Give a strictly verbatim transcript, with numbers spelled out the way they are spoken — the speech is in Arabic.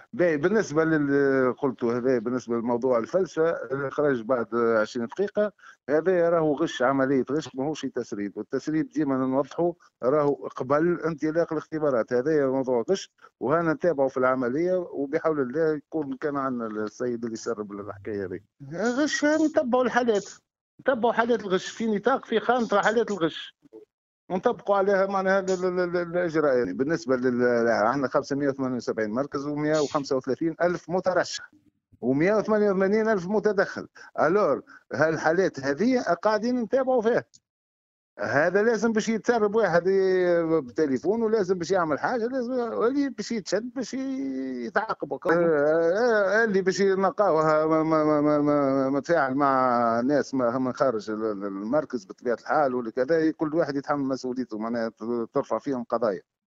باهي بالنسبة لل قُلته هذايا بالنسبة لموضوع الفلسفة اللي خرج بعد عشرين دقيقة، هذايا راهو غش، عملية غش ماهوش تسريب، والتسريب ديما نوضحوا راهو قبل انطلاق الاختبارات، هذايا موضوع غش وهنا نتابعوا في العملية وبحول الله يكون كان عندنا السيد اللي سرب الحكاية هذي. غش نتبعوا الحالات، نتبعوا حالات الغش في نطاق في خانة حالات الغش. ونطبقوا عليها معناها ال ال ال الاجراء يعني بالنسبه لل عندنا خمسمائة وثمانية وسبعين مركز و135 الف مترشح و188 الف متدخل. الور هالحالات هذه قاعدين نتابعوا فيها. هذا لازم باش يتسرب واحد بتليفون ولازم باش يعمل حاجه لازم اللي باش يتشد باش يتعاقب. آه اللي باش ينقاوها متفاعل مع ناس من خارج المركز بطبيعه الحال ولا كذا كل واحد يتحمل مسؤوليته معناها ترفع فيهم قضايا.